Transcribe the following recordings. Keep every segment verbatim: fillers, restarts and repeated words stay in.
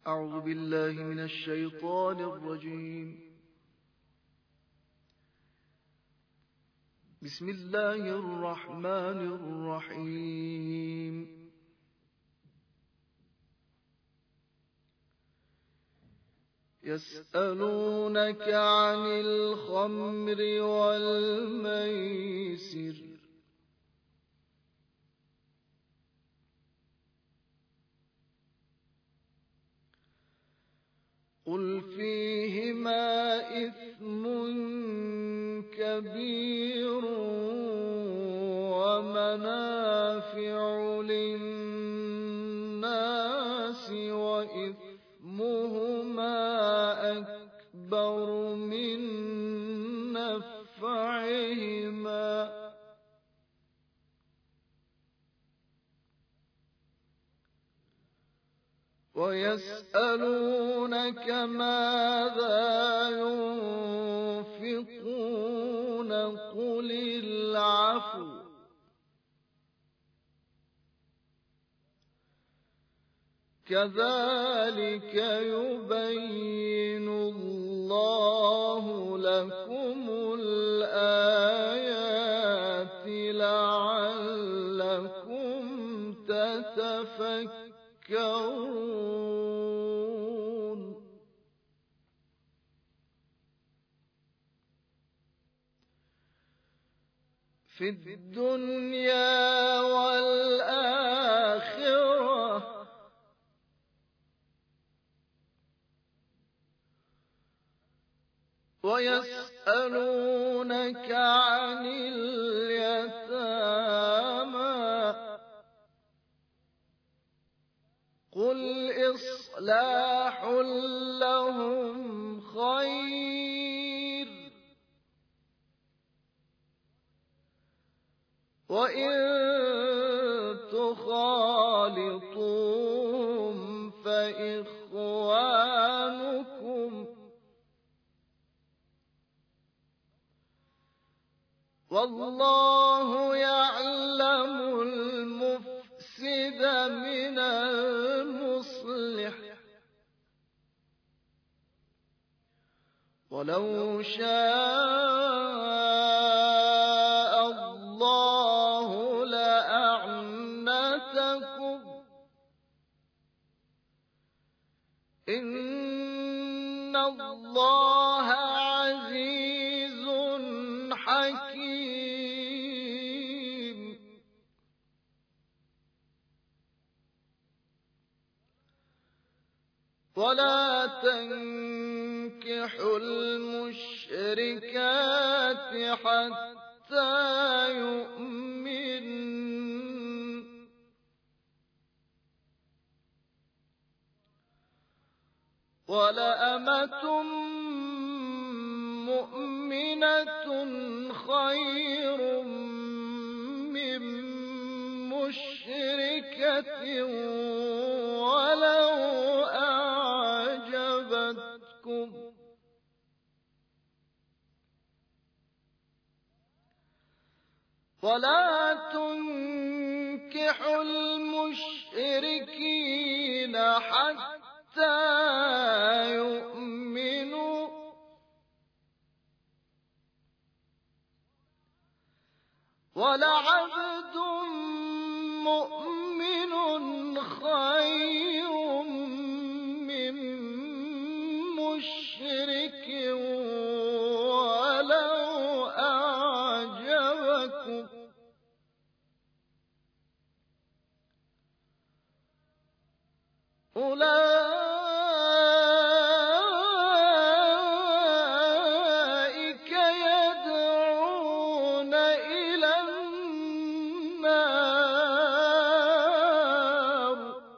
أعوذ بالله من الشيطان الرجيم. بسم الله الرحمن الرحيم. يسألونك عن الخمر والميسر قل فيهما إثم كبير ومنافع للناس وإثمهما أكبر من نفعهما ويسألونك ماذا ينفقون قل العفو كذلك يبين الله لكم الآيات لعلكم تتفكرون. في الدنيا والآخرة ويسألونك عن اليتامى قل إصلاح لهم خير وإن تخالطوهم فإخوانكم والله يعلم المفسد من المصلح ولو شاء الله لأعنتكم إن الله عزيز حكيم. ولا تنكحوا المشركات حتى يؤمن ولأمة مؤمنة خير من مشركة ولو أعجبتكم ولا تنكحوا المشركين حتى يؤمنوا ولعبد مؤمن خير من مشرك ولو أعجبكم أولئك يدعون إلى النار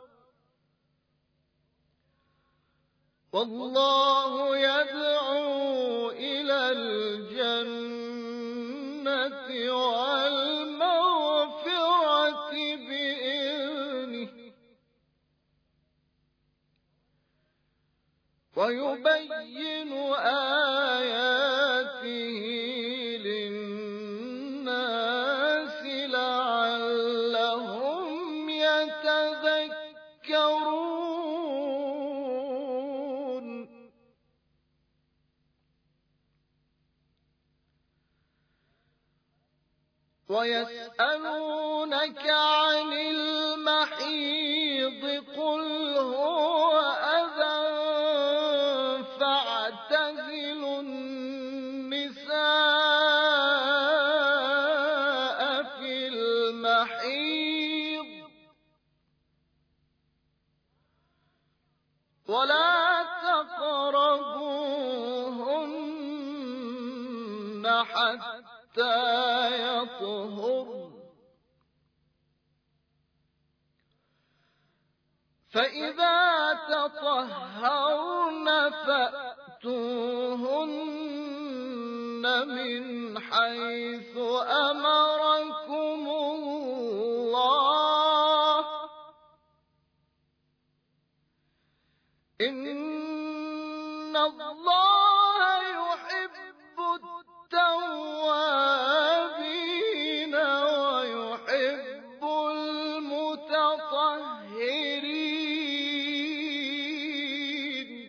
والله يدعو إلى الجنة والمغفرة بإذنه ويبين آياته للناس لعلهم يتذكرون. ويسألونك عن المحيض قل هو أذى فاعتزلوا النساء في المحيض ولا تقربوهن حتى يطهرن فإذا تطهرن فأتوهن من حيث أمركم الله إن الله يحب التوابين ويحب المتطهرين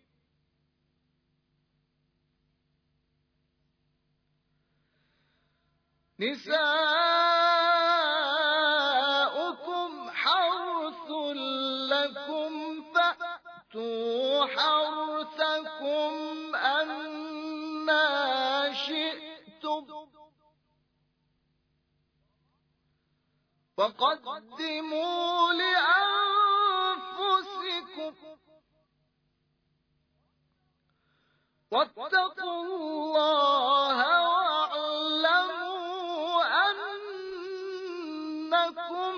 نساؤكم حرث لكم فأتوا حرثكم أنى شئتم وقدموا لأنفسكم واتقوا الله واعلموا أنكم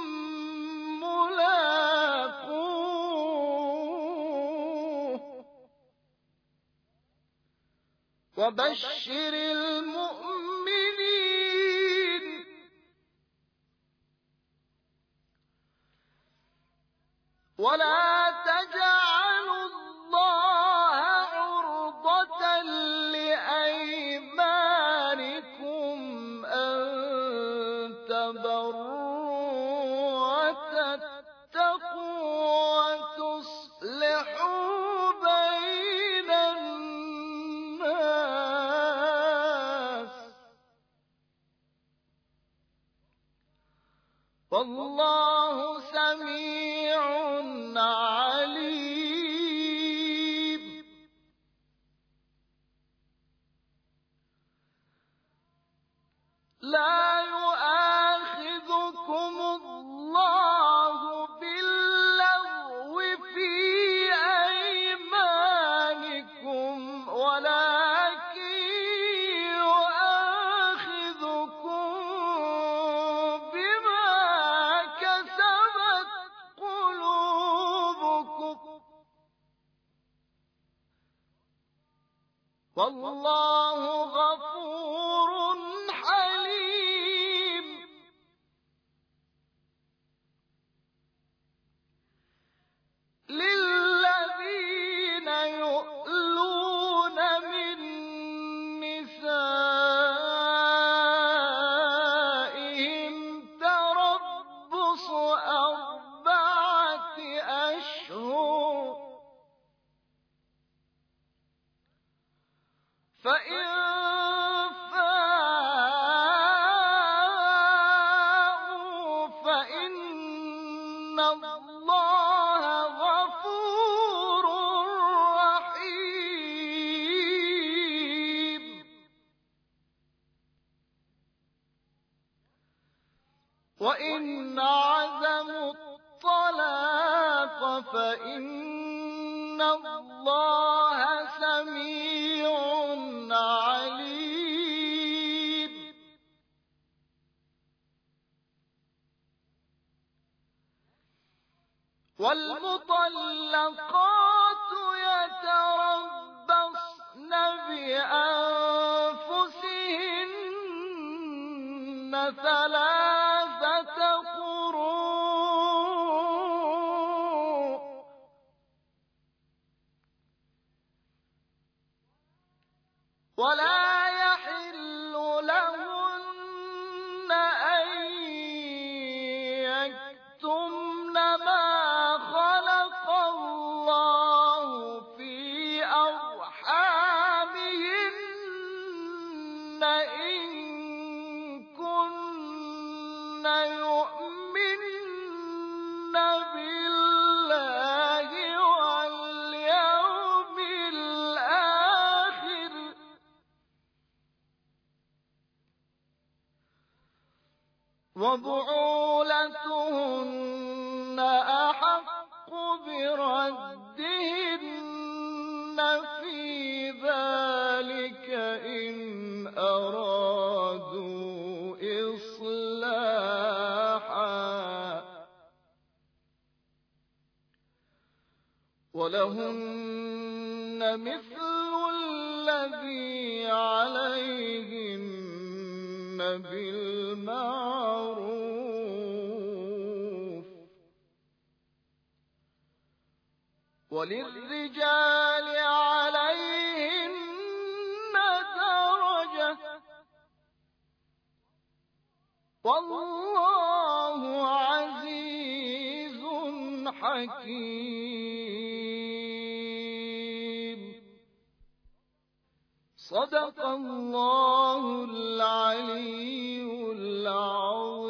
ملاقوه وبشر المؤمنين ولا تجعلوا الله عرضة لأيمانكم أن تبروا وتتقوا وتصلحوا بين الناس والله سميع عليم لا يؤاخذكم الله باللغو في أيمانكم ولكن يؤاخذكم بما كسبت قلوبكم والله غفور حليم للذين يؤلون من نسائهم تربص أربعة أشهر فإن فاءوا فإن الله غفور رحيم وإن عزموا الطلاق فإن الله سميع عليم والمطلقات يتربصن بأنفسهن ثلاثة قروء ولا يحل لهن أن يكتمن ما خلق الله في أرحامهن إن كن وبعولتهن أحق بردهن في ذلك إن أرادوا إصلاحا ولهن مثل الذي عليهن بالمعروف وللرجال عليهن درجة والله عزيز حكيم. صدق الله العلي العظيم.